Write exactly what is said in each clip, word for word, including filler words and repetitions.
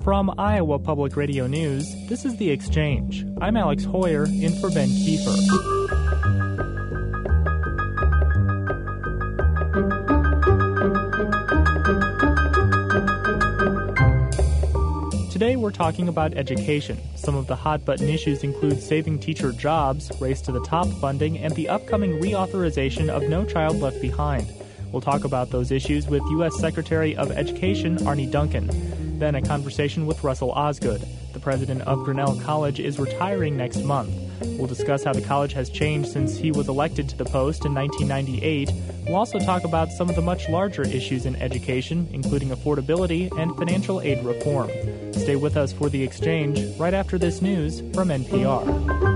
From Iowa Public Radio News, this is The Exchange. I'm Alex Hoyer, in for Ben Kiefer. Today we're talking about education. Some of the hot-button issues include saving teacher jobs, Race to the Top funding, and the upcoming reauthorization of No Child Left Behind. We'll talk about those issues with U S Secretary of Education Arne Duncan. Then a conversation with Russell Osgood. The president of Grinnell College is retiring next month. We'll discuss how the college has changed since he was elected to the post in nineteen ninety-eight. We'll also talk about some of the much larger issues in education, including affordability and financial aid reform. Stay with us for The Exchange right after this news from N P R.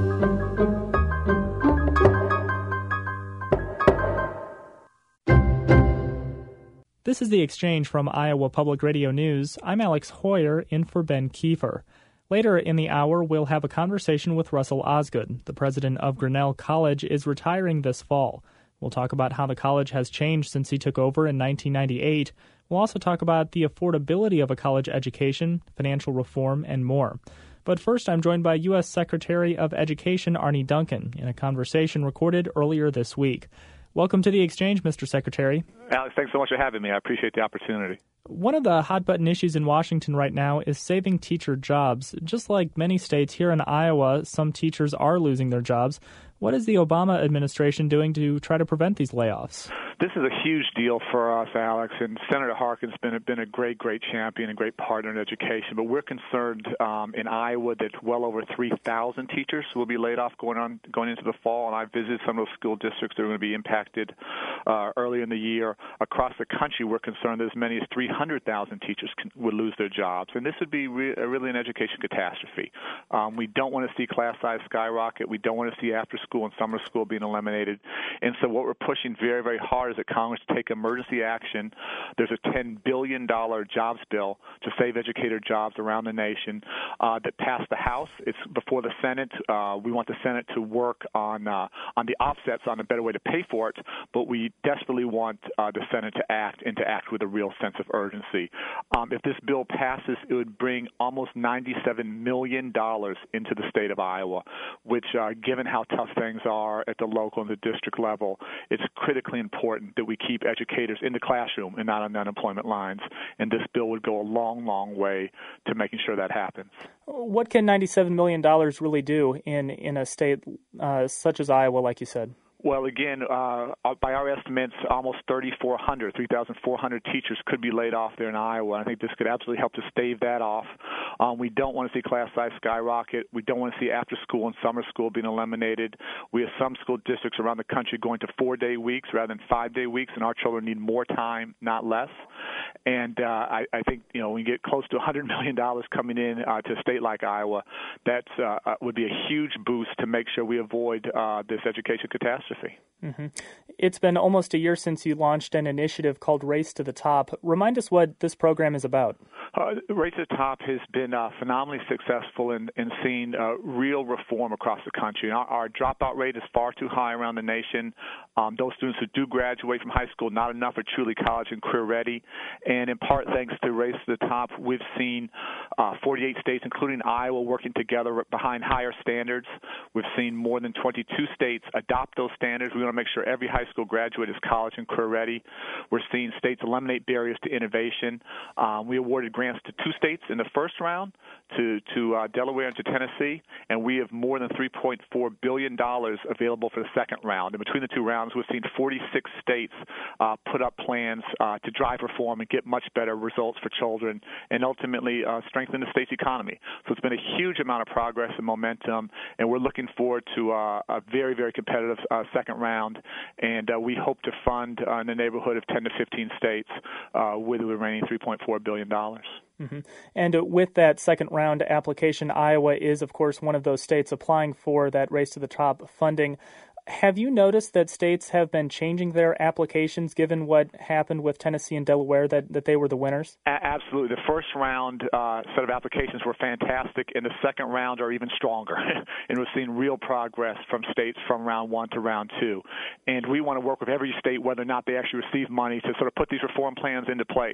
This is The Exchange from Iowa Public Radio News. I'm Alex Hoyer, in for Ben Kiefer. Later in the hour, we'll have a conversation with Russell Osgood. The president of Grinnell College is retiring this fall. We'll talk about how the college has changed since he took over in nineteen ninety-eight. We'll also talk about the affordability of a college education, financial reform, and more. But first, I'm joined by U S Secretary of Education Arne Duncan in a conversation recorded earlier this week. Welcome to The Exchange, Mister Secretary. Alex, thanks so much for having me. I appreciate the opportunity. One of the hot-button issues in Washington right now is saving teacher jobs. Just like many states here in Iowa, some teachers are losing their jobs. What is the Obama administration doing to try to prevent these layoffs? This is a huge deal for us, Alex, and Senator Harkin's been, been a great, great champion and great partner in education. But we're concerned um, in Iowa that well over three thousand teachers will be laid off going on going into the fall. And I visited some of those school districts that are going to be impacted uh, early in the year. Across the country, we're concerned that as many as three hundred thousand teachers can, would lose their jobs. And this would be re- really an education catastrophe. Um, we don't want to see class size skyrocket. We don't want to see after school and summer school being eliminated. And so what we're pushing very, very hard is that Congress to take emergency action. There's a ten billion dollars jobs bill to save educator jobs around the nation uh, that passed the House. It's before the Senate. Uh, we want the Senate to work on uh, on the offsets, on a better way to pay for it, but we desperately want uh, the Senate to act and to act with a real sense of urgency. Um, if this bill passes, it would bring almost ninety-seven million dollars into the state of Iowa, which, uh, given how tough things are at the local and the district level, it's critically important that we keep educators in the classroom and not on the unemployment lines. And this bill would go a long, long way to making sure that happens. What can ninety-seven million dollars really do in, in a state uh, such as Iowa, like you said? Well, again, uh, by our estimates, almost thirty-four hundred, three thousand four hundred teachers could be laid off there in Iowa. I think this could absolutely help to stave that off. Um, we don't want to see class size skyrocket. We don't want to see after school and summer school being eliminated. We have some school districts around the country going to four-day weeks rather than five-day weeks, and our children need more time, not less. And uh, I, I think, you know, when we get close to one hundred million dollars coming in uh, to a state like Iowa, that uh, would be a huge boost to make sure we avoid uh, this education catastrophe. Mm-hmm. It's been almost a year since you launched an initiative called Race to the Top. Remind us what this program is about. Uh, Race to the Top has been uh, phenomenally successful in, in seeing uh, real reform across the country. Our, our dropout rate is far too high around the nation. Um, those students who do graduate from high school, not enough are truly college and career ready. And in part thanks to Race to the Top, we've seen uh, forty-eight states, including Iowa, working together behind higher standards. We've seen more than twenty-two states adopt those standards. We want to make sure every high school graduate is college and career ready. We're seeing states eliminate barriers to innovation. Um, we awarded grants to two states in the first round, to, to uh, Delaware and to Tennessee, and we have more than three point four billion dollars available for the second round. And between the two rounds, we've seen forty-six states uh, put up plans uh, to drive reform and get much better results for children and ultimately uh, strengthen the state's economy. So it's been a huge amount of progress and momentum, and we're looking forward to uh, a very, very competitive uh, second round, and uh, we hope to fund uh, in the neighborhood of ten to fifteen states uh, with the remaining three point four billion dollars. Mm-hmm. And with that second round application, Iowa is, of course, one of those states applying for that Race to the Top funding. Have you noticed that states have been changing their applications given what happened with Tennessee and Delaware, that, that they were the winners? A- absolutely. The first round uh, set of applications were fantastic, and the second round are even stronger. And we're seeing real progress from states from round one to round two. And we want to work with every state, whether or not they actually receive money, to sort of put these reform plans into place.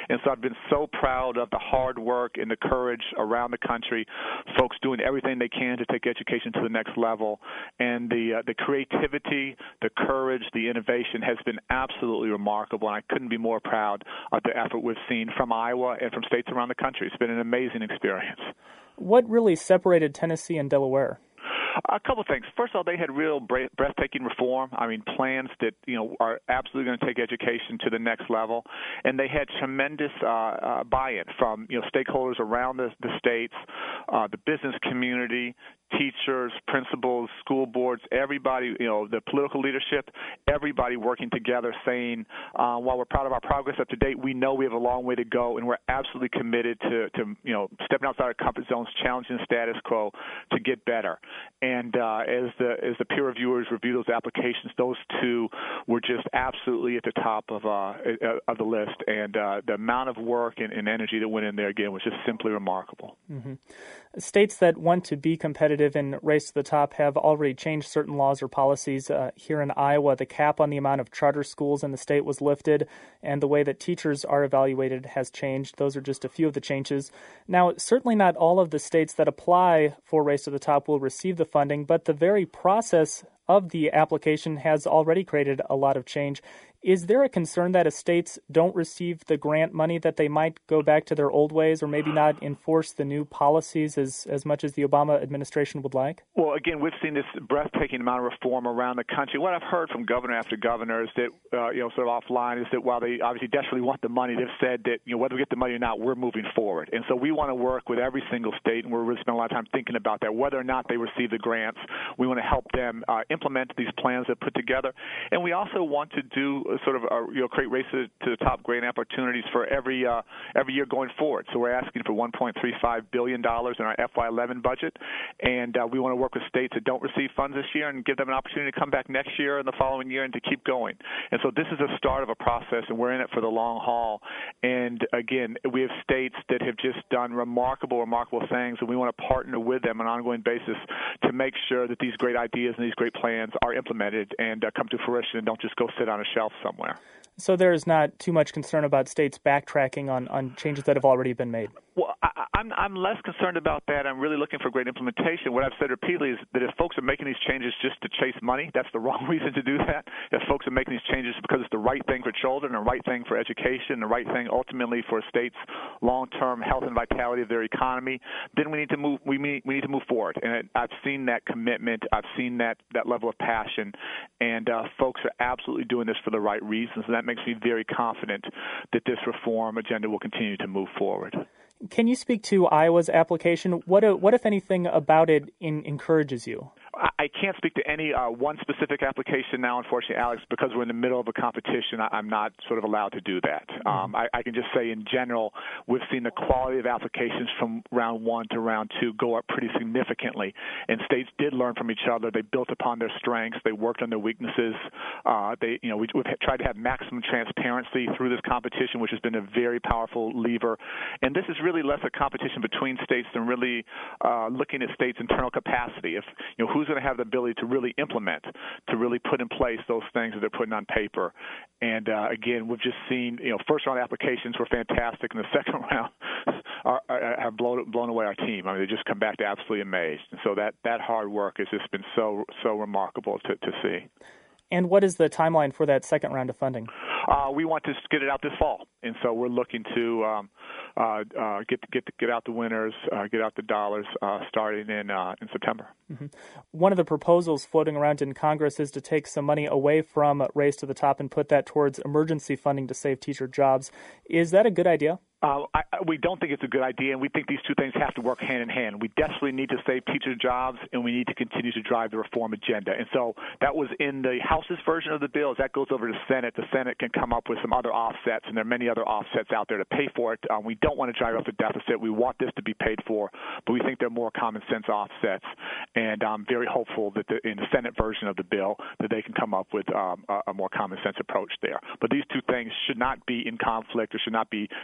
And so I've been so proud of the hard work and the courage around the country, folks doing everything they can to take education to the next level. And the uh, the creativity, the courage, the innovation has been absolutely remarkable, and I couldn't be more proud of the effort we've seen from Iowa and from states around the country. It's been an amazing experience. What really separated Tennessee and Delaware? A couple of things. First of all, they had real breathtaking reform. I mean, plans that, you know, are absolutely going to take education to the next level. And they had tremendous uh, uh, buy-in from, you know, stakeholders around the, the states, uh, the business community, teachers, principals, school boards, everybody, you know, the political leadership, everybody working together saying, uh, while we're proud of our progress up to date, we know we have a long way to go, and we're absolutely committed to, to you know, stepping outside our comfort zones, challenging the status quo to get better. And uh, as the as the peer reviewers review those applications, those two were just absolutely at the top of uh, of the list. And uh, the amount of work and, and energy that went in there, again, was just simply remarkable. Mm-hmm. States that want to be competitive in Race to the Top have already changed certain laws or policies. Uh, here in Iowa, the cap on the amount of charter schools in the state was lifted, and the way that teachers are evaluated has changed. Those are just a few of the changes. Now, certainly not all of the states that apply for Race to the Top will receive the funding, but the very process of the application has already created a lot of change. Is there a concern that if states don't receive the grant money that they might go back to their old ways or maybe not enforce the new policies as, as much as the Obama administration would like? Well, again, we've seen this breathtaking amount of reform around the country. What I've heard from governor after governor is that, uh, you know, sort of offline, is that while they obviously desperately want the money, they've said that, you know, whether we get the money or not, we're moving forward. And so we want to work with every single state, and we're really spending a lot of time thinking about that. Whether or not they receive the grants, we want to help them uh, implement these plans that put together. And we also want to do a sort of a, you know, create races to the top grant opportunities for every uh, every year going forward. So we're asking for one point three five billion dollars in our F Y eleven budget, and uh, we want to work with states that don't receive funds this year and give them an opportunity to come back next year and the following year and to keep going. And so this is a start of a process, and we're in it for the long haul. And again, we have states that have just done remarkable, remarkable things, and we want to partner with them on an ongoing basis to make sure that these great ideas and these great plans are implemented and uh, come to fruition and don't just go sit on a shelf somewhere. So there is not too much concern about states backtracking on, on changes that have already been made? Well, I, I'm, I'm less concerned about that. I'm really looking for great implementation. What I've said repeatedly is that if folks are making these changes just to chase money, that's the wrong reason to do that. If folks are making these changes because it's the right thing for children, the right thing for education, the right thing ultimately for a state's long-term health and vitality of their economy, then we need to move. We need, we need to move forward. And I've seen that commitment. I've seen that, that level of passion, and uh, folks are absolutely doing this for the right reasons. And that makes me very confident that this reform agenda will continue to move forward. Can you speak to Iowa's application? What, what if anything, about it in, encourages you? I can't speak to any uh, one specific application now, unfortunately, Alex, because we're in the middle of a competition. I, I'm not sort of allowed to do that. Um, I, I can just say in general, we've seen the quality of applications from round one to round two go up pretty significantly, and states did learn from each other. They built upon their strengths. They worked on their weaknesses. Uh, they, you know, we, we've tried to have maximum transparency through this competition, which has been a very powerful lever. And this is really less a competition between states than really uh, looking at states' internal capacity. If you know who's going to have the ability to really implement, to really put in place those things that they're putting on paper. And uh, again, we've just seen, you know, first round applications were fantastic, and the second round are, are, have blown blown away our team. I mean, they just come back to absolutely amazed. And so that that hard work has just been so so remarkable to, to see. And what is the timeline for that second round of funding? Uh, we want to get it out this fall, and so we're looking to um, uh, uh, get get get out the winners, uh, get out the dollars, uh, starting in uh, in September. Mm-hmm. One of the proposals floating around in Congress is to take some money away from Race to the Top and put that towards emergency funding to save teacher jobs. Is that a good idea? Uh, I, we don't think it's a good idea, and we think these two things have to work hand in hand. We desperately need to save teacher jobs, and we need to continue to drive the reform agenda. And so that was in the House's version of the bill. As that goes over to the Senate, the Senate can come up with some other offsets, and there are many other offsets out there to pay for it. Um, we don't want to drive up the deficit. We want this to be paid for, but we think there are more common sense offsets. And I'm very hopeful that the, in the Senate version of the bill that they can come up with um, a, a more common sense approach there. But these two things should not be in conflict or should not be pitted against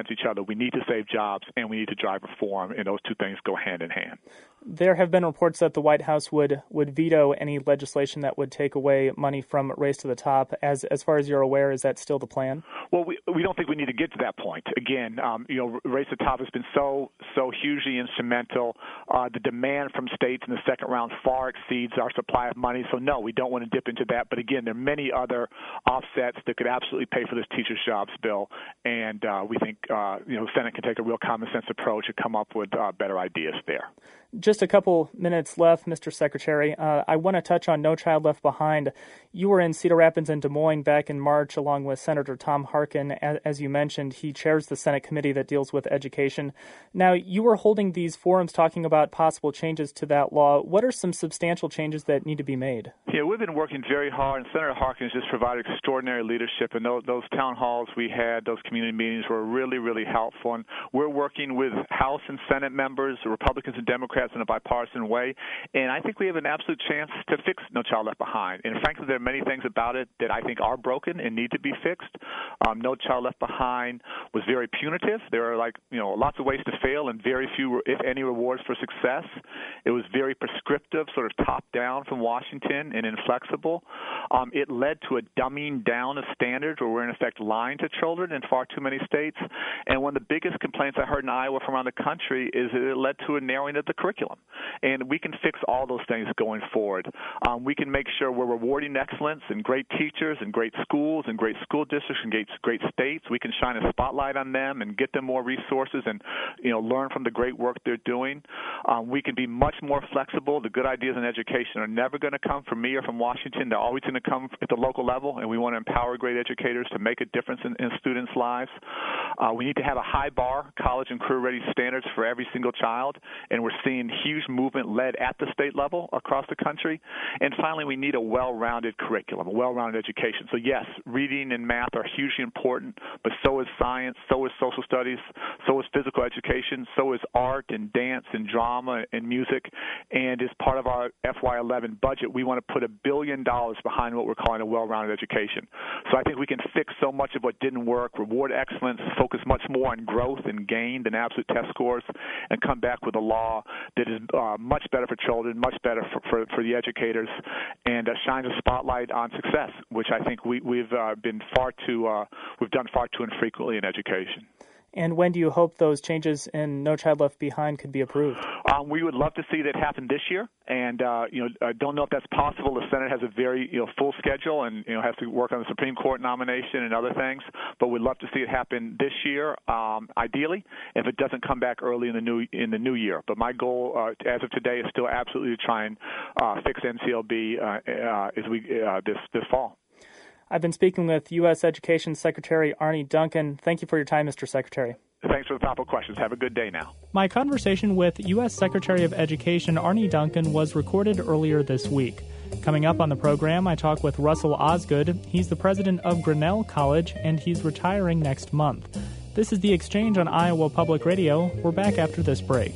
against each other. We need to save jobs, and we need to drive reform, and those two things go hand in hand. There have been reports that the White House would, would veto any legislation that would take away money from Race to the Top. As as far as you're aware, is that still the plan? Well, we we don't think we need to get to that point. Again, um, you know, Race to the Top has been so so hugely instrumental. Uh, the demand from states in the second round far exceeds our supply of money. So no, we don't want to dip into that. But again, there are many other offsets that could absolutely pay for this teachers' jobs bill, and uh, we think uh, you know the Senate can take a real common sense approach and come up with uh, better ideas there. Just a couple minutes left, Mister Secretary. Uh, I want to touch on No Child Left Behind. You were in Cedar Rapids and Des Moines back in March along with Senator Tom Harkin. As, as you mentioned, he chairs the Senate committee that deals with education. Now, you were holding these forums talking about possible changes to that law. What are some substantial changes that need to be made? Yeah, we've been working very hard, and Senator Harkin has just provided extraordinary leadership, and those, those town halls we had, those community meetings were really, really helpful. And we're working with House and Senate members, Republicans and Democrats, in a bipartisan way, and I think we have an absolute chance to fix No Child Left Behind. And frankly, there are many things about it that I think are broken and need to be fixed. Um, No Child Left Behind was very punitive. There are like you know lots of ways to fail and very few, if any, rewards for success. It was very prescriptive, sort of top down from Washington and inflexible. Um, it led to a dumbing down of standards where we're in effect lying to children in far too many states. And one of the biggest complaints I heard in Iowa from around the country is that it led to a narrowing of the curriculum. And we can fix all those things going forward. Um, we can make sure we're rewarding excellence and great teachers and great schools and great school districts and great, great states. We can shine a spotlight on them and get them more resources and, you know, learn from the great work they're doing. Um, we can be much more flexible. The good ideas in education are never going to come from me or from Washington. They're always going to come at the local level, and we want to empower great educators to make a difference in, in students' lives. Uh, we need to have a high bar, college and career-ready standards for every single child, and we're seeing huge movement led at the state level across the country. And finally, we need a well-rounded curriculum, a well-rounded education. So yes, reading and math are hugely important, but so is science, so is social studies, so is physical education, so is art and dance and drama and music. And as part of our F Y eleven budget, we want to put a billion dollars behind what we're calling a well-rounded education. So I think we can fix so much of what didn't work, reward excellence, focus much more on growth and gain than absolute test scores, and come back with a law that is uh, much better for children, much better for, for, for the educators, and uh, shines a spotlight on success, which I think we, we've uh, been far too, uh, we've done far too infrequently in education. And when do you hope those changes in No Child Left Behind could be approved? Um, we would love to see that happen this year, and uh, you know, I don't know if that's possible. The Senate has a very you know full schedule, and you know has to work on the Supreme Court nomination and other things. But we'd love to see it happen this year, um, ideally, if it doesn't come back early in the new in the new year. But my goal, uh, as of today, is still absolutely to try and uh, fix N C L B uh, uh, as we uh, this this fall. I've been speaking with U S Education Secretary Arne Duncan. Thank you for your time, Mister Secretary. Thanks for the thoughtful questions. Have a good day now. My conversation with U S Secretary of Education Arne Duncan was recorded earlier this week. Coming up on the program, I talk with Russell Osgood. He's the president of Grinnell College, and he's retiring next month. This is The Exchange on Iowa Public Radio. We're back after this break.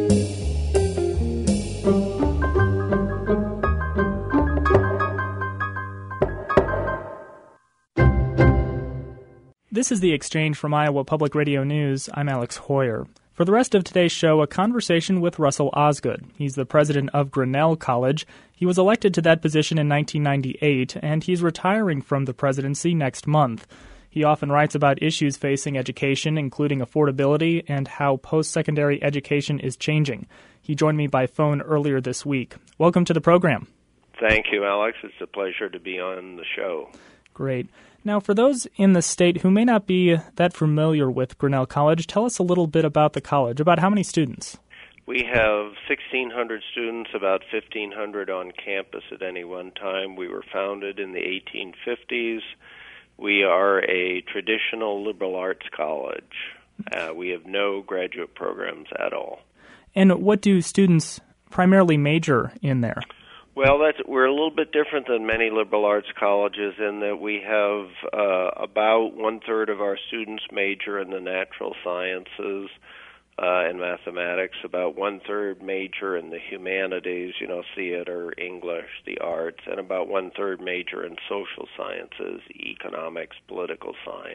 This is The Exchange from Iowa Public Radio News. I'm Alex Hoyer. For the rest of today's show, a conversation with Russell Osgood. He's the president of Grinnell College. He was elected to that position in nineteen ninety-eight, and he's retiring from the presidency next month. He often writes about issues facing education, including affordability and how post-secondary education is changing. He joined me by phone earlier this week. Welcome to the program. Thank you, Alex. It's a pleasure to be on the show. Great. Now, for those in the state who may not be that familiar with Grinnell College, tell us a little bit about the college, about how many students? We have sixteen hundred students, about fifteen hundred on campus at any one time. We were founded in the eighteen fifties. We are a traditional liberal arts college. Uh, we have no graduate programs at all. And what do students primarily major in there? Well, that's, we're a little bit different than many liberal arts colleges in that we have uh, about one-third of our students major in the natural sciences uh, and mathematics, about one-third major in the humanities, you know, theater, English, the arts, and about one-third major in social sciences, economics, political science.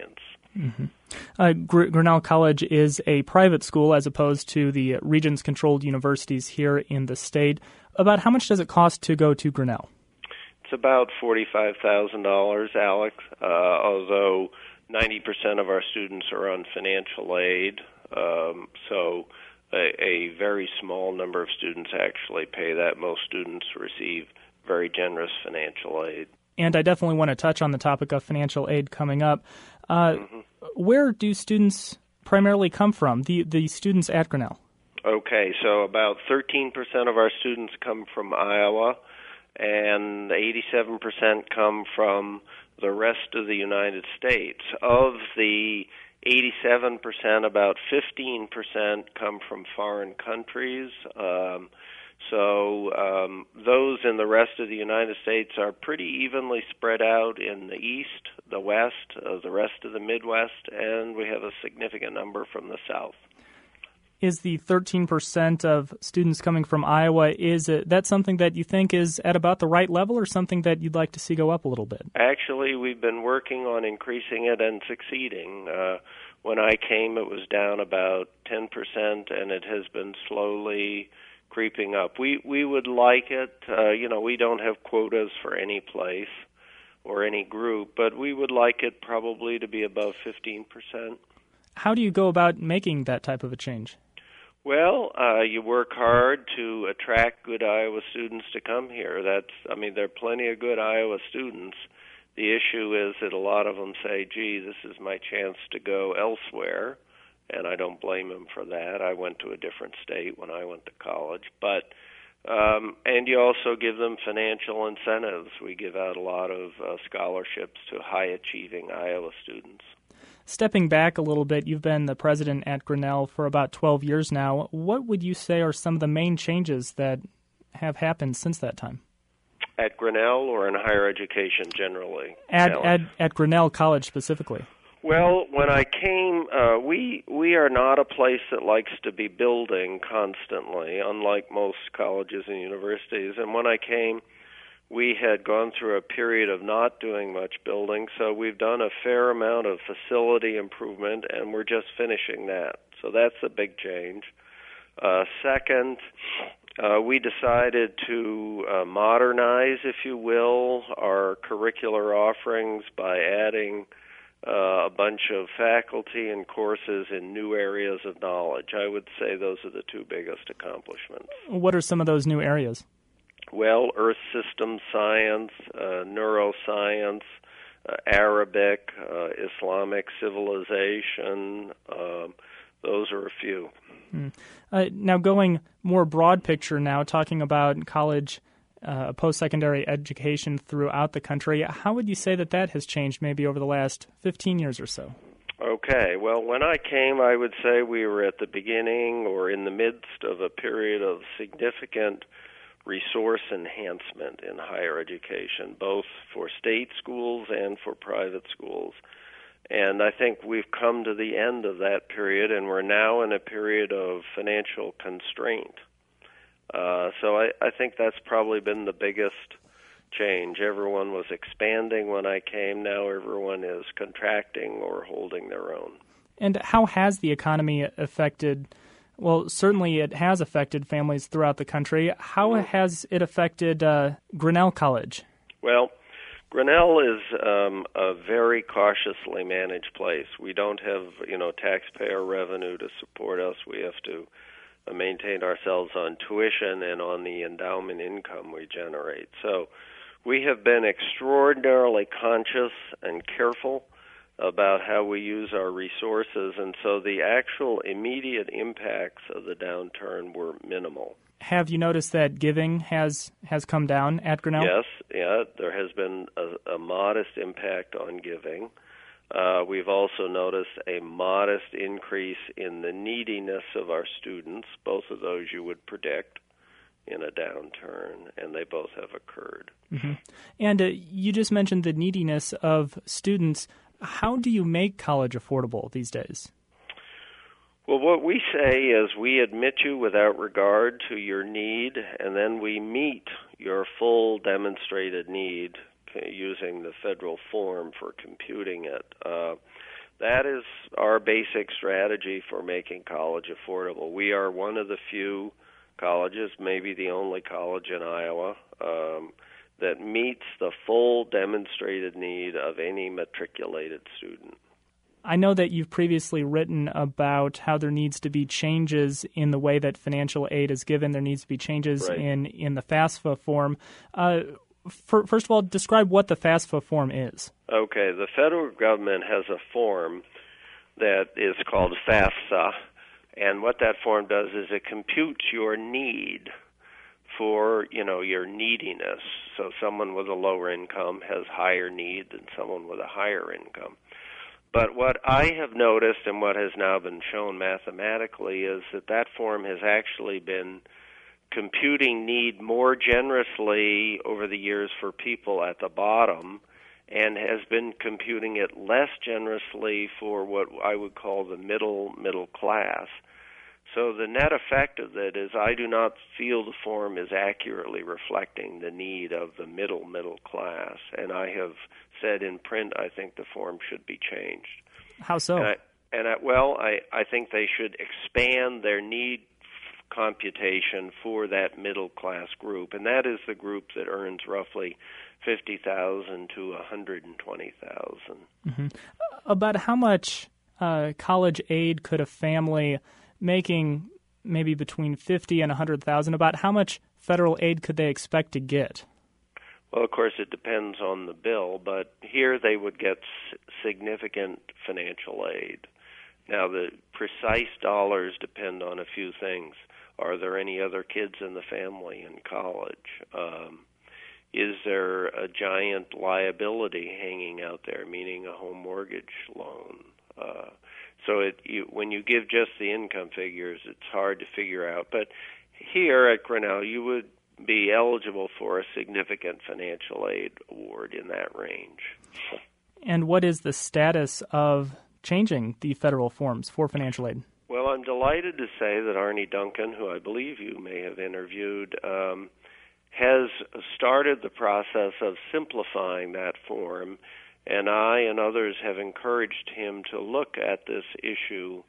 Mm-hmm. Uh, Gr- Grinnell College is a private school as opposed to the Regents-controlled universities here in the state. About how much does it cost to go to Grinnell? It's about forty-five thousand dollars, Alex, uh, although ninety percent of our students are on financial aid, um, so a, a very small number of students actually pay that. Most students receive very generous financial aid. And I definitely want to touch on the topic of financial aid coming up. Uh, mm-hmm. Where do students primarily come from, the, the students at Grinnell? Okay, so about thirteen percent of our students come from Iowa, and eighty-seven percent come from the rest of the United States. Of the eighty-seven percent, about fifteen percent come from foreign countries. Um, so um, those in the rest of the United States are pretty evenly spread out in the East, the West, uh, the rest of the Midwest, and we have a significant number from the South. Is the thirteen percent of students coming from Iowa, is it, that something that you think is at about the right level or something that you'd like to see go up a little bit? Actually, we've been working on increasing it and succeeding. Uh, when I came, it was down about ten percent, and it has been slowly creeping up. We we would like it. Uh, you know, we don't have quotas for any place or any group, but we would like it probably to be above fifteen percent. How do you go about making that type of a change? Well, uh, you work hard to attract good Iowa students to come here. That's, I mean, there are plenty of good Iowa students. The issue is that a lot of them say, gee, this is my chance to go elsewhere, and I don't blame them for that. I went to a different state when I went to college. But um, and you also give them financial incentives. We give out a lot of uh, scholarships to high-achieving Iowa students. Stepping back a little bit, you've been the president at Grinnell for about twelve years now. What would you say are some of the main changes that have happened since that time? At Grinnell or in higher education generally? At, at, at Grinnell College specifically. Well, when I came, uh, we we are not a place that likes to be building constantly, unlike most colleges and universities. And when I came, we had gone through a period of not doing much building, so we've done a fair amount of facility improvement, and we're just finishing that. So that's a big change. Uh, second, uh, we decided to uh, modernize, if you will, our curricular offerings by adding uh, a bunch of faculty and courses in new areas of knowledge. I would say those are the two biggest accomplishments. What are some of those new areas? Well, Earth System Science, uh, Neuroscience, uh, Arabic, uh, Islamic Civilization, um, those are a few. Mm. Uh, now going more broad picture now, talking about college, uh, post-secondary education throughout the country, how would you say that that has changed maybe over the last fifteen years or so? Okay, well, when I came, I would say we were at the beginning or in the midst of a period of significant resource enhancement in higher education, both for state schools and for private schools. And I think we've come to the end of that period, and we're now in a period of financial constraint. Uh, so I, I think that's probably been the biggest change. Everyone was expanding when I came. Now everyone is contracting or holding their own. And how has the economy affected Well, certainly it has affected families throughout the country. How has it affected uh, Grinnell College? Well, Grinnell is um, a very cautiously managed place. We don't have, you know, taxpayer revenue to support us. We have to uh, maintain ourselves on tuition and on the endowment income we generate. So we have been extraordinarily conscious and careful about how we use our resources, and so the actual immediate impacts of the downturn were minimal. Have you noticed that giving has has come down at Grinnell? Yes, yeah, there has been a, a modest impact on giving. Uh, we've also noticed a modest increase in the neediness of our students, both of those you would predict in a downturn, and they both have occurred. Mm-hmm. And uh, you just mentioned the neediness of students. How do you make college affordable these days? Well, what we say is we admit you without regard to your need, and then we meet your full demonstrated need using the federal form for computing it. Uh, That is our basic strategy for making college affordable. We are one of the few colleges, maybe the only college in Iowa, um, that meets the full demonstrated need of any matriculated student. I know that you've previously written about how there needs to be changes in the way that financial aid is given. There needs to be changes right. in, in the FAFSA form. Uh, for, first of all, describe what the FAFSA form is. Okay, the federal government has a form that is called FAFSA, and what that form does is it computes your need for, you know, your neediness. So someone with a lower income has higher need than someone with a higher income. But what I have noticed and what has now been shown mathematically is that that form has actually been computing need more generously over the years for people at the bottom and has been computing it less generously for what I would call the middle middle class. So the net effect of that is I do not feel the form is accurately reflecting the need of the middle middle class, and I have said in print I think the form should be changed. How so? And I, and I, well, I, I think they should expand their need computation for that middle class group, and that is the group that earns roughly fifty thousand to one hundred twenty thousand. Mm-hmm. About how much uh, college aid could a family making maybe between fifty and one hundred thousand, about how much federal aid could they expect to get? Well, of course, it depends on the bill, but here they would get s- significant financial aid. Now, the precise dollars depend on a few things. Are there any other kids in the family in college? Um, is there a giant liability hanging out there, meaning a home mortgage loan? Uh, so it, you, when you give just the income figures, it's hard to figure out. But here at Grinnell, you would be eligible for a significant financial aid award in that range. And what is the status of changing the federal forms for financial aid? Well, I'm delighted to say that Arnie Duncan, who I believe you may have interviewed, um, has started the process of simplifying that form, and I and others have encouraged him to look at this issue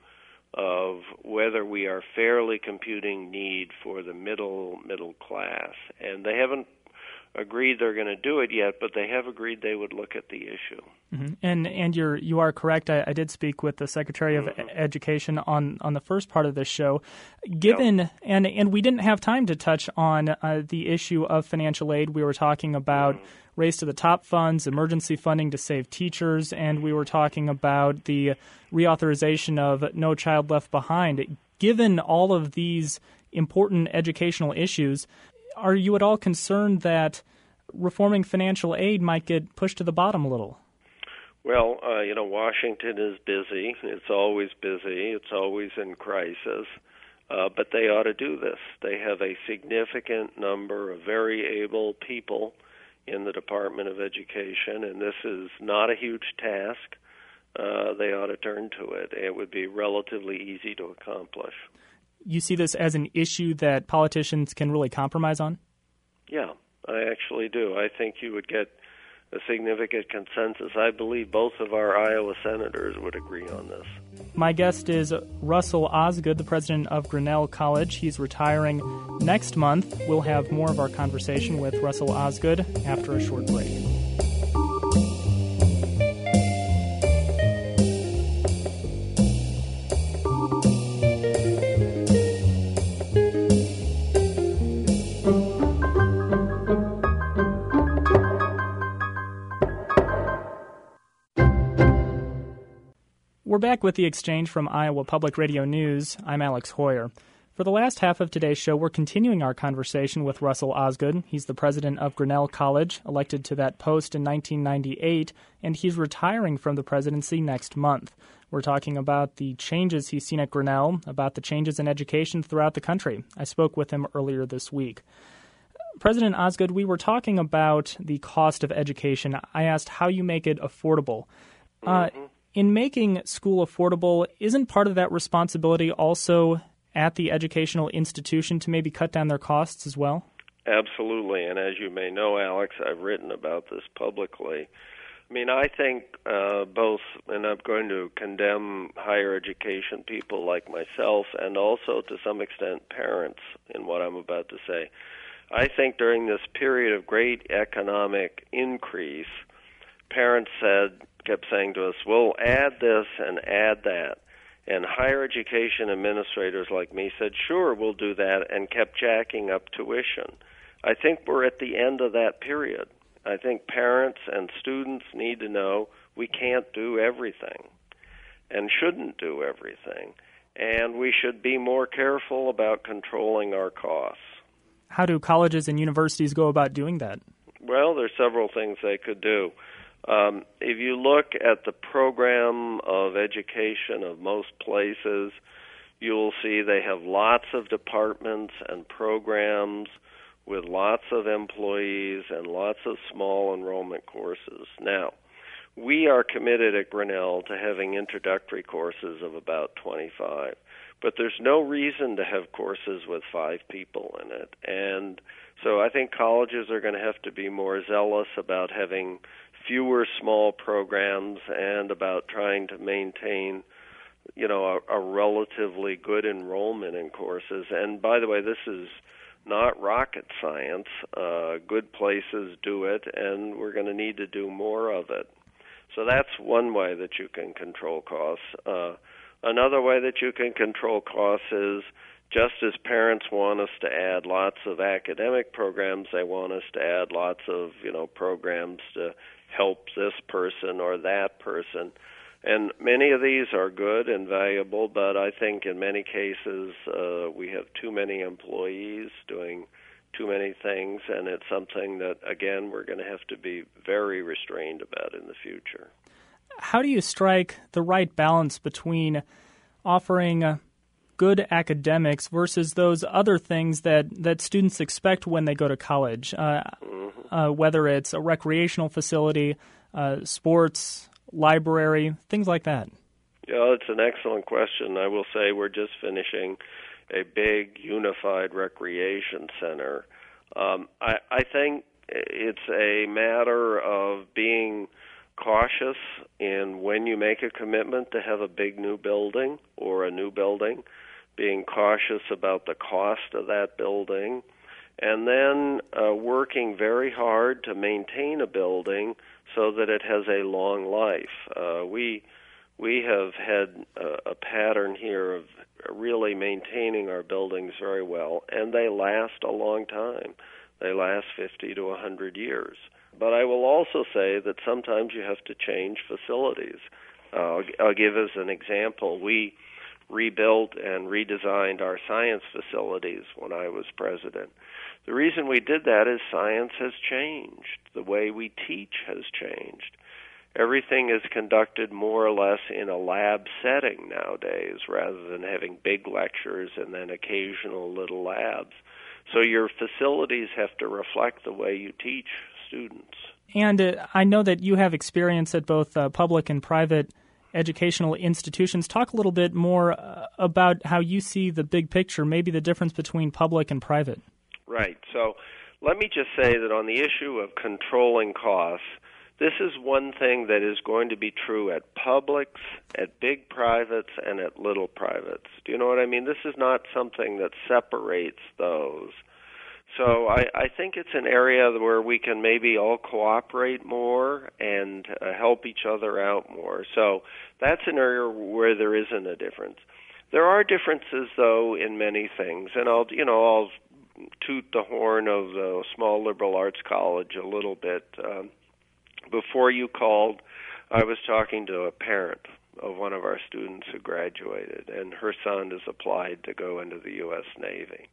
of whether we are fairly computing need for the middle middle class. And they haven't agreed they're going to do it yet, but they have agreed they would look at the issue. Mm-hmm. And and you're you are correct. I, I did speak with the Secretary of mm-hmm. Education on, on the first part of this show. Given yep. and and we didn't have time to touch on uh, the issue of financial aid. We were talking about mm-hmm. Race to the Top funds, emergency funding to save teachers, and we were talking about the reauthorization of No Child Left Behind. Given all of these important educational issues, are you at all concerned that reforming financial aid might get pushed to the bottom a little? Well, uh, you know, Washington is busy. It's always busy. It's always in crisis. Uh, but they ought to do this. They have a significant number of very able people in the Department of Education, and this is not a huge task. Uh, they ought to turn to it. It would be relatively easy to accomplish. You see this as an issue that politicians can really compromise on? Yeah, I actually do. I think you would get a significant consensus. I believe both of our Iowa senators would agree on this. My guest is Russell Osgood, the president of Grinnell College. He's retiring next month. We'll have more of our conversation with Russell Osgood after a short break. We're back with the exchange from Iowa Public Radio News. I'm Alex Hoyer. For the last half of today's show, we're continuing our conversation with Russell Osgood. He's the president of Grinnell College, elected to that post in nineteen ninety-eight, and he's retiring from the presidency next month. We're talking about the changes he's seen at Grinnell, about the changes in education throughout the country. I spoke with him earlier this week. President Osgood, we were talking about the cost of education. I asked how you make it affordable. Uh, mm-hmm. In making school affordable, isn't part of that responsibility also at the educational institution to maybe cut down their costs as well? Absolutely, and as you may know, Alex, I've written about this publicly. I mean, I think uh, both, and I'm going to condemn higher education people like myself and also to some extent parents in what I'm about to say. I think during this period of great economic increase, parents said, kept saying to us, we'll add this and add that. And higher education administrators like me said, sure, we'll do that, and kept jacking up tuition. I think we're at the end of that period. I think parents and students need to know we can't do everything and shouldn't do everything, and we should be more careful about controlling our costs. How do colleges and universities go about doing that? Well, there's several things they could do. Um, if you look at the program of education of most places, you'll see they have lots of departments and programs with lots of employees and lots of small enrollment courses. Now, we are committed at Grinnell to having introductory courses of about twenty-five, but there's no reason to have courses with five people in it. And so I think colleges are going to have to be more zealous about having fewer small programs and about trying to maintain, you know, a, a relatively good enrollment in courses. And by the way, this is not rocket science. Uh, good places do it, and we're going to need to do more of it. So that's one way that you can control costs. Uh, another way that you can control costs is just as parents want us to add lots of academic programs, they want us to add lots of, you know, programs to help this person or that person. And many of these are good and valuable, but I think in many cases uh, we have too many employees doing too many things, and it's something that, again, we're going to have to be very restrained about in the future. How do you strike the right balance between offering uh, good academics versus those other things that, that students expect when they go to college, uh, mm-hmm. uh, whether it's a recreational facility, uh, sports, library, things like that? Yeah, it's an excellent question. I will say we're just finishing a big unified recreation center. Um, I, I think it's a matter of being cautious in when you make a commitment to have a big new building or a new building, being cautious about the cost of that building, and then uh, working very hard to maintain a building so that it has a long life. Uh, we we have had a, a pattern here of really maintaining our buildings very well, and they last a long time. They last fifty to one hundred years. But I will also say that sometimes you have to change facilities. Uh, I'll, I'll give as an example. We rebuilt and redesigned our science facilities when I was president. The reason we did that is science has changed. The way we teach has changed. Everything is conducted more or less in a lab setting nowadays rather than having big lectures and then occasional little labs. So your facilities have to reflect the way you teach students. And uh, I know that you have experience at both uh, public and private educational institutions. Talk a little bit more uh, about how you see the big picture, maybe the difference between public and private. Right. So let me just say that on the issue of controlling costs, this is one thing that is going to be true at publics, at big privates, and at little privates. Do you know what I mean? This is not something that separates those. So I, I think it's an area where we can maybe all cooperate more and uh, help each other out more. So that's an area where there isn't a difference. There are differences, though, in many things, and I'll, you know, I'll toot the horn of the small liberal arts college a little bit. Um, before you called, I was talking to a parent of one of our students who graduated, and her son has applied to go into the U S Navy.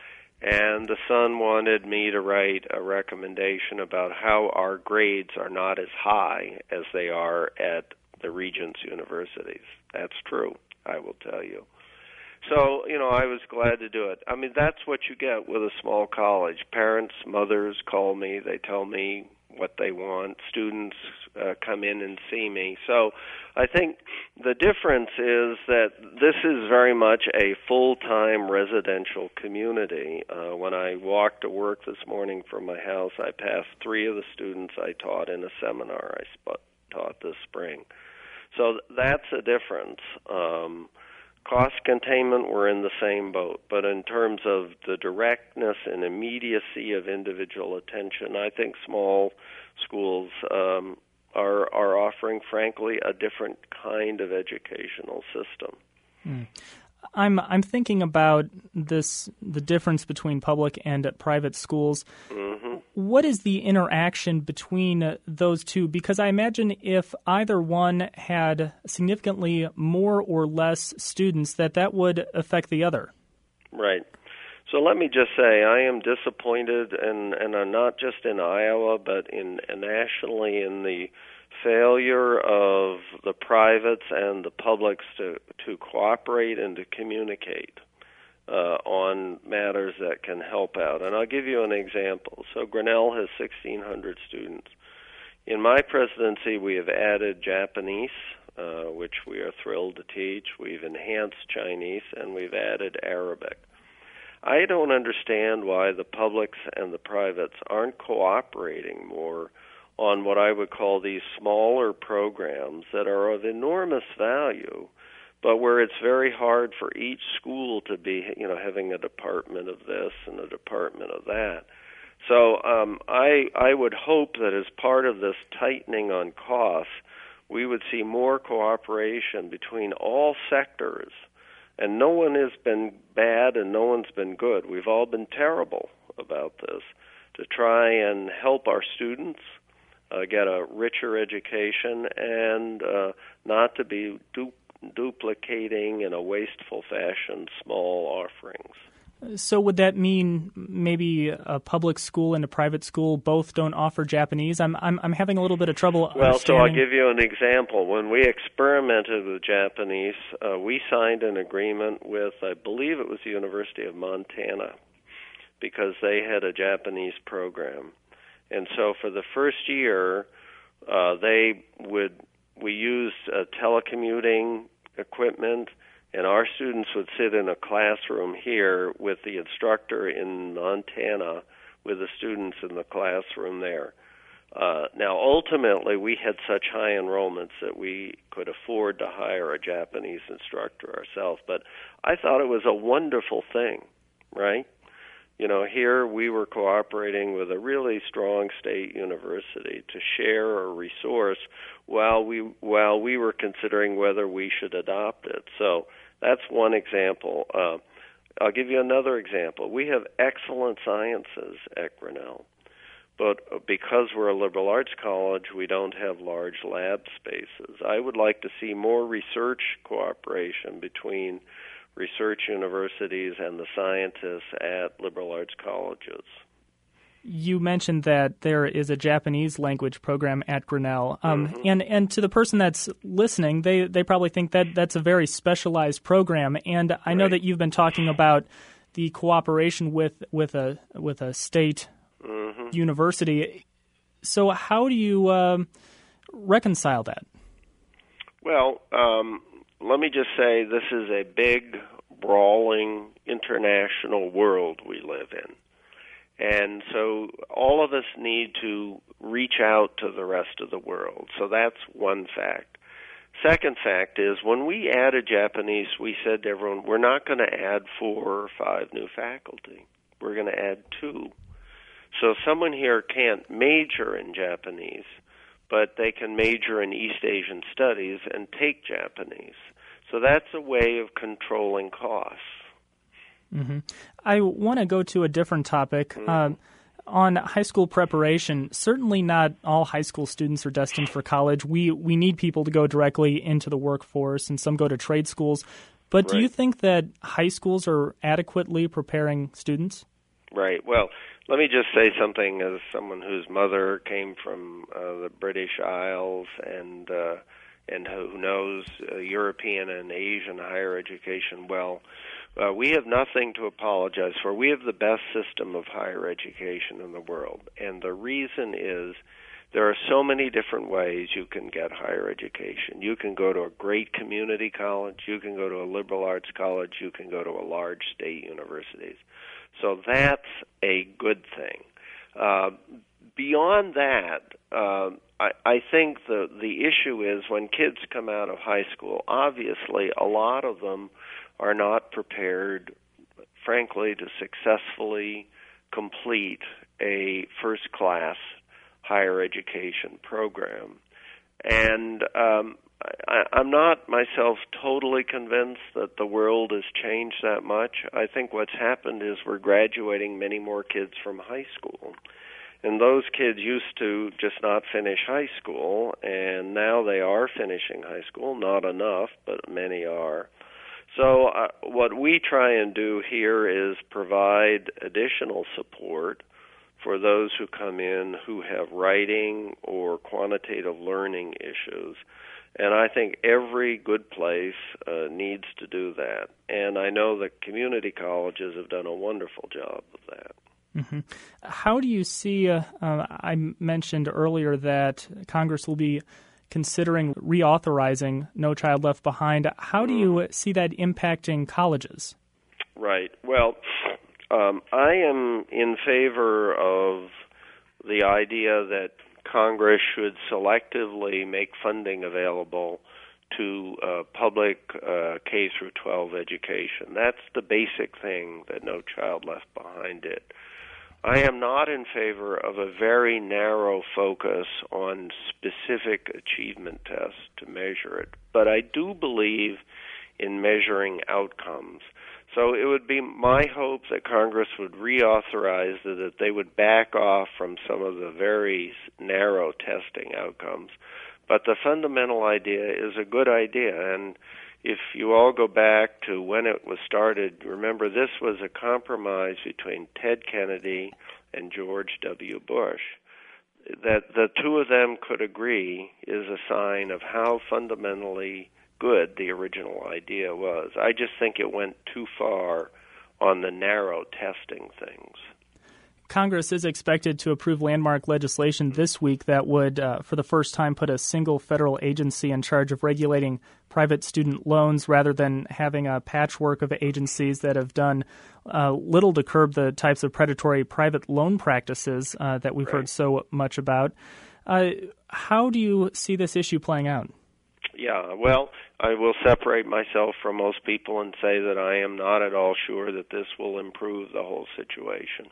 And the son wanted me to write a recommendation about how our grades are not as high as they are at the Regents universities. That's true, I will tell you. So, you know, I was glad to do it. I mean, that's what you get with a small college. Parents, mothers call me. They tell me what they want. Students uh, come in and see me. So I think the difference is that this is very much a full-time residential community. Uh, when I walked to work this morning from my house, I passed three of the students I taught in a seminar I sp- taught this spring. So that's a difference. Um, cost containment, we're in the same boat. But in terms of the directness and immediacy of individual attention, I think small schools um, are, are offering, frankly, a different kind of educational system. Mm. I'm I'm thinking about this the difference between public and private schools. Mm-hmm. What is the interaction between uh, those two? Because I imagine if either one had significantly more or less students, that that would affect the other. Right. So let me just say I am disappointed, and and I'm not just in Iowa, but in nationally in the failure of the privates and the publics to, to cooperate and to communicate uh, on matters that can help out. And I'll give you an example. So Grinnell has sixteen hundred students. In my presidency, we have added Japanese, uh, which we are thrilled to teach. We've enhanced Chinese, and we've added Arabic. I don't understand why the publics and the privates aren't cooperating more on what I would call these smaller programs that are of enormous value, but where it's very hard for each school to be, you know, having a department of this and a department of that. So um, I I would hope that as part of this tightening on costs, we would see more cooperation between all sectors. And no one has been bad and no one's been good. We've all been terrible about this, to try and help our students Uh, get a richer education, and uh, not to be du- duplicating in a wasteful fashion small offerings. So would that mean maybe a public school and a private school both don't offer Japanese? I'm I'm, I'm having a little bit of trouble Well, so I'll understanding. give you an example. When we experimented with Japanese, uh, we signed an agreement with, I believe it was the University of Montana, because they had a Japanese program. And so for the first year, uh, they would we used uh, telecommuting equipment, and our students would sit in a classroom here with the instructor in Montana with the students in the classroom there. Uh, now, ultimately, we had such high enrollments that we could afford to hire a Japanese instructor ourselves, but I thought it was a wonderful thing, right? You know, here we were cooperating with a really strong state university to share a resource while we while we were considering whether we should adopt it. So that's one example. Uh, I'll give you another example. We have excellent sciences at Grinnell, but because we're a liberal arts college, we don't have large lab spaces. I would like to see more research cooperation between research universities and the scientists at liberal arts colleges. You mentioned that there is a Japanese language program at Grinnell. Um, mm-hmm. and, and to the person that's listening, they, they probably think that that's a very specialized program. And I know right. that you've been talking about the cooperation with, with, a, with a state mm-hmm. university. So how do you um, reconcile that? Well, um, let me just say this is a big, brawling, international world we live in. And so all of us need to reach out to the rest of the world. So that's one fact. Second fact is when we added Japanese, we said to everyone, we're not going to add four or five new faculty. We're going to add two. So if someone here can't major in Japanese, but they can major in East Asian studies and take Japanese. So that's a way of controlling costs. Mm-hmm. I want to go to a different topic. Mm-hmm. Uh, on high school preparation, certainly not all high school students are destined for college. We we need people to go directly into the workforce, and some go to trade schools. But Right. do you think that high schools are adequately preparing students? Right. Well, let me just say something as someone whose mother came from uh, the British Isles and uh, and who knows uh, European and Asian higher education well. Uh, we have nothing to apologize for. We have the best system of higher education in the world, and the reason is there are so many different ways you can get higher education. You can go to a great community college, you can go to a liberal arts college, you can go to a large state universities. So that's a good thing. Uh, beyond that, uh, I, I think the the issue is when kids come out of high school, obviously a lot of them are not prepared, frankly, to successfully complete a first-class higher education program. And um, I, I'm not myself totally convinced that the world has changed that much. I think what's happened is we're graduating many more kids from high school. And those kids used to just not finish high school, and now they are finishing high school. Not enough, but many are. So uh, what we try and do here is provide additional support for those who come in who have writing or quantitative learning issues. And I think every good place uh, needs to do that. And I know that community colleges have done a wonderful job of that. Mm-hmm. How do you see, uh, uh, I mentioned earlier that Congress will be considering reauthorizing No Child Left Behind. How do you see that impacting colleges? Right. Well, um, I am in favor of the idea that Congress should selectively make funding available to uh, public uh, K through twelve education. That's the basic thing that No Child Left Behind did. I am not in favor of a very narrow focus on specific achievement tests to measure it, but I do believe in measuring outcomes. So it would be my hope that Congress would reauthorize that, that they would back off from some of the very narrow testing outcomes. But the fundamental idea is a good idea, and if you all go back to when it was started, remember this was a compromise between Ted Kennedy and George W. Bush. That the two of them could agree is a sign of how fundamentally good the original idea was. I just think it went too far on the narrow testing things. Congress is expected to approve landmark legislation this week that would, uh, for the first time, put a single federal agency in charge of regulating private student loans rather than having a patchwork of agencies that have done uh, little to curb the types of predatory private loan practices uh, that we've right. heard so much about. Uh, how do you see this issue playing out? Yeah, well, I will separate myself from most people and say that I am not at all sure that this will improve the whole situation.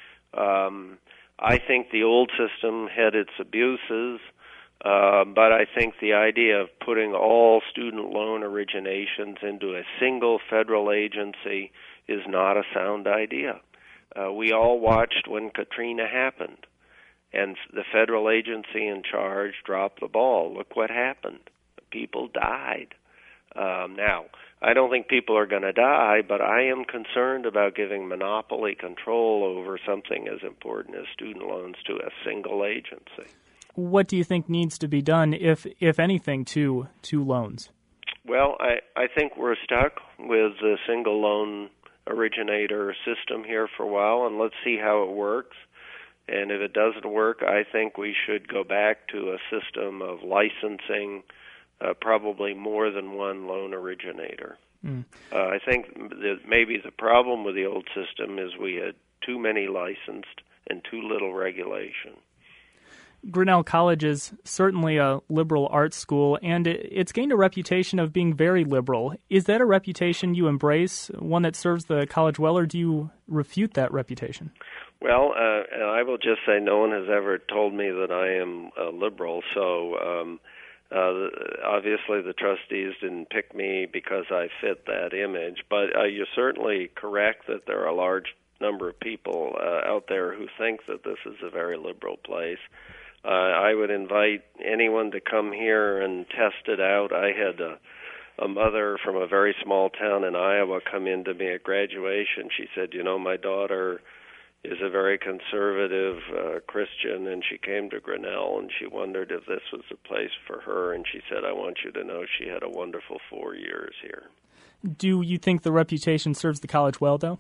Um, I think the old system had its abuses, uh, but I think the idea of putting all student loan originations into a single federal agency is not a sound idea. Uh, we all watched when Katrina happened, and the federal agency in charge dropped the ball. Look what happened. People died. Um, now, I don't think people are going to die, but I am concerned about giving monopoly control over something as important as student loans to a single agency. What do you think needs to be done, if if anything, to to loans? Well, I, I think we're stuck with the single loan originator system here for a while, and let's see how it works. And if it doesn't work, I think we should go back to a system of licensing Uh, probably more than one loan originator. Mm. Uh, I think that maybe the problem with the old system is we had too many licensed and too little regulation. Grinnell College is certainly a liberal arts school, and it's gained a reputation of being very liberal. Is that a reputation you embrace, one that serves the college well, or do you refute that reputation? Well, uh, I will just say no one has ever told me that I am a liberal, so um, Uh, obviously, the trustees didn't pick me because I fit that image, but uh, you're certainly correct that there are a large number of people uh, out there who think that this is a very liberal place. Uh, I would invite anyone to come here and test it out. I had a, a mother from a very small town in Iowa come in to me at graduation. She said, you know, my daughter is a very conservative uh, Christian, and she came to Grinnell, and she wondered if this was the place for her, and she said, I want you to know she had a wonderful four years here. Do you think the reputation serves the college well, though?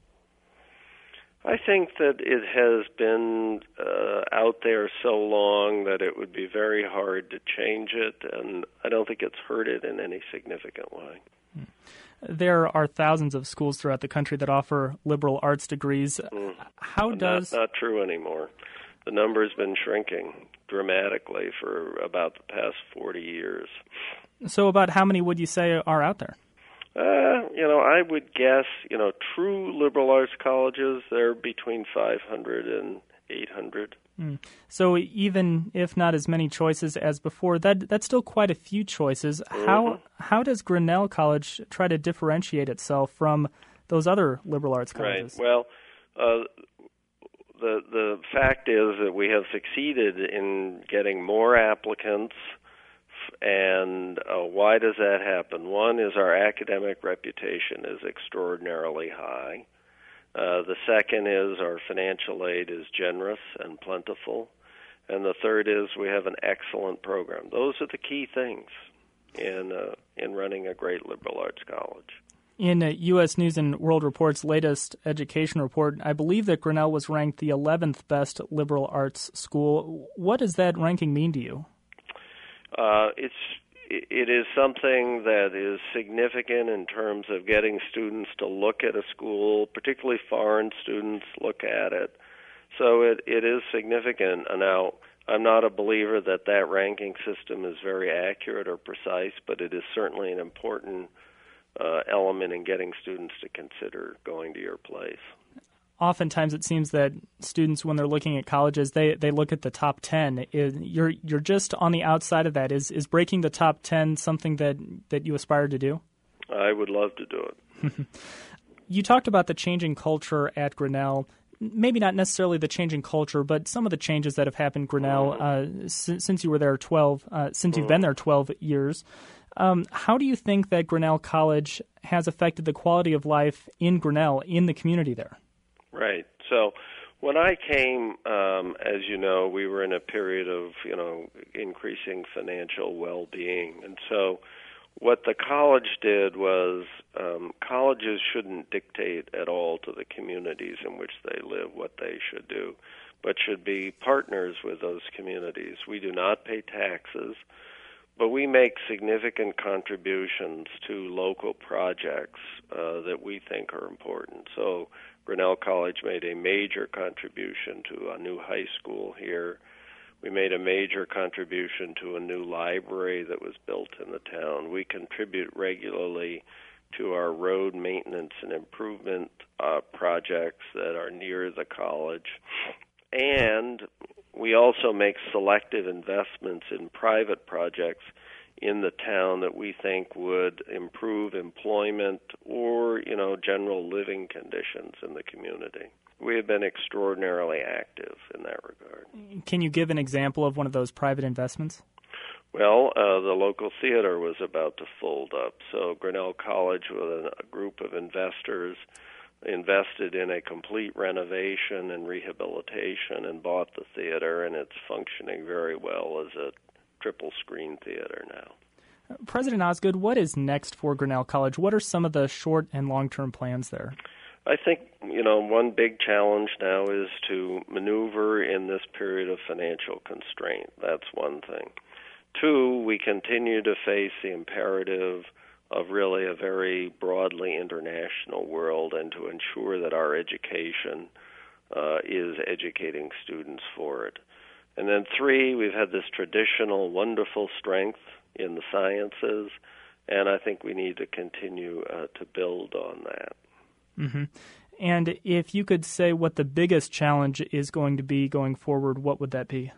I think that it has been uh, out there so long that it would be very hard to change it, and I don't think it's hurt it in any significant way. There are thousands of schools throughout the country that offer liberal arts degrees. Mm. How does not, not true anymore? the number's been shrinking dramatically for about the past forty years. So about how many would you say are out there? Uh, you know, I would guess, you know, true liberal arts colleges, they're between five hundred and eight hundred. Mm. So even if not as many choices as before, that that's still quite a few choices. Mm-hmm. How how does Grinnell College try to differentiate itself from those other liberal arts colleges? Right. Well, uh, the the fact is that we have succeeded in getting more applicants. And uh, why does that happen? One is our academic reputation is extraordinarily high. Uh, the second is our financial aid is generous and plentiful. And the third is we have an excellent program. Those are the key things in uh, in running a great liberal arts college. In uh, U S News and World Report's latest education report, I believe that Grinnell was ranked the eleventh best liberal arts school. What does that ranking mean to you? Uh, it's it is something that is significant in terms of getting students to look at a school, particularly foreign students look at it. So it, it is significant. Now, I'm not a believer that that ranking system is very accurate or precise, but it is certainly an important uh, element in getting students to consider going to your place. Oftentimes it seems that students, when they're looking at colleges, they, they look at the top ten. You're you're just on the outside of that. Is is breaking the top ten something that, that you aspire to do? I would love to do it. You talked about the changing culture at Grinnell. Maybe not necessarily the changing culture, but some of the changes that have happened, Grinnell, uh, since, since you were there twelve, uh, since you've been there twelve years. Um, how do you think that Grinnell College has affected the quality of life in Grinnell, in the community there? Right. So when I came, um, as you know, we were in a period of, you know, increasing financial well-being. And so what the college did was um, colleges shouldn't dictate at all to the communities in which they live what they should do, but should be partners with those communities. We do not pay taxes, but we make significant contributions to local projects uh, that we think are important. So Grinnell College made a major contribution to a new high school here. We made a major contribution to a new library that was built in the town. We contribute regularly to our road maintenance and improvement uh, projects that are near the college. And we also make selective investments in private projects in the town that we think would improve employment or, you know, general living conditions in the community. We have been extraordinarily active in that regard. Can you give an example of one of those private investments? Well, uh, the local theater was about to fold up, so Grinnell College, with a group of investors, invested in a complete renovation and rehabilitation and bought the theater, and it's functioning very well as a triple-screen theater now. President Osgood, what is next for Grinnell College? What are some of the short and long-term plans there? I think, you know, one big challenge now is to maneuver in this period of financial constraint. That's one thing. Two, we continue to face the imperative of really a very broadly international world and to ensure that our education uh, is educating students for it. And then three, we've had this traditional wonderful strength in the sciences, and I think we need to continue uh, to build on that. Mm-hmm. And if you could say what the biggest challenge is going to be going forward, what would that be?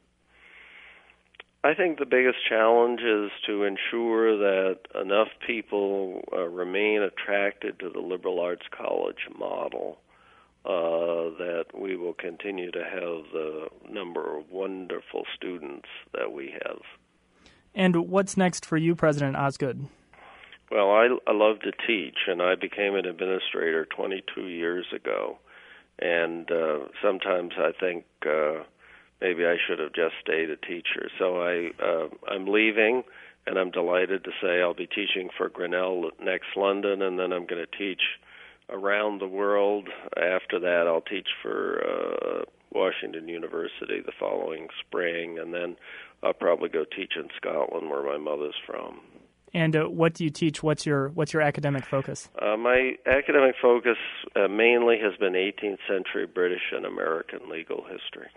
I think the biggest challenge is to ensure that enough people uh, remain attracted to the liberal arts college model, uh, that we will continue to have the number of wonderful students that we have. And what's next for you, President Osgood? Well, I, I love to teach, and I became an administrator twenty-two years ago. And uh, sometimes I think uh, maybe I should have just stayed a teacher. So I, uh, I'm leaving, and I'm delighted to say I'll be teaching for Grinnell next London, and then I'm going to teach around the world. After that, I'll teach for uh, Washington University the following spring, and then I'll probably go teach in Scotland, where my mother's from. And uh, what do you teach? What's your what's your academic focus? Uh, my academic focus uh, mainly has been eighteenth century British and American legal history.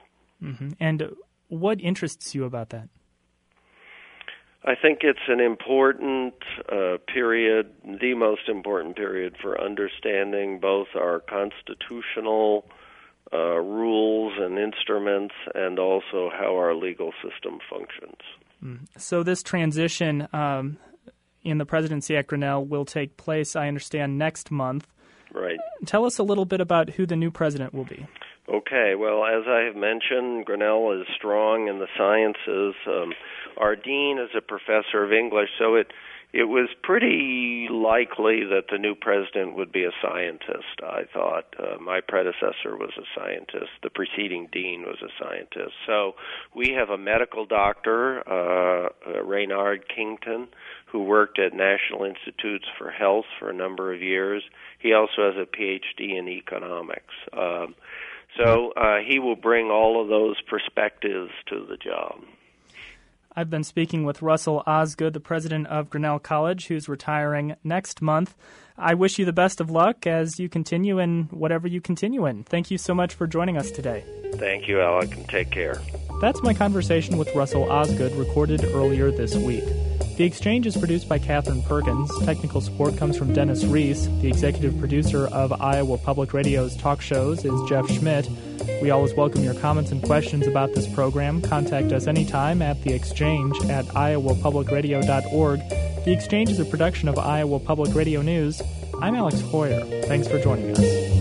Mm-hmm. And what interests you about that? I think it's an important uh, period, the most important period for understanding both our constitutional uh, rules and instruments and also how our legal system functions. Mm. So this transition um, in the presidency at Grinnell will take place, I understand, next month. Right. Tell us a little bit about who the new president will be. Okay, well, as I have mentioned, Grinnell is strong in the sciences. Um, our dean is a professor of English, so it it was pretty likely that the new president would be a scientist, I thought. Uh, my predecessor was a scientist. The preceding dean was a scientist. So we have a medical doctor, uh, uh, Raynard Kington, who worked at National Institutes for Health for a number of years. He also has a P H D in economics. Um, So uh, he will bring all of those perspectives to the job. I've been speaking with Russell Osgood, the president of Grinnell College, who's retiring next month. I wish you the best of luck as you continue in whatever you continue in. Thank you so much for joining us today. Thank you, Alec, and take care. That's my conversation with Russell Osgood, recorded earlier this week. The Exchange is produced by Catherine Perkins. Technical support comes from Dennis Reese. The executive producer of Iowa Public Radio's talk shows is Jeff Schmidt. We always welcome your comments and questions about this program. Contact us anytime at The Exchange at iowa public radio dot org. The Exchange is a production of Iowa Public Radio News. I'm Alex Hoyer. Thanks for joining us.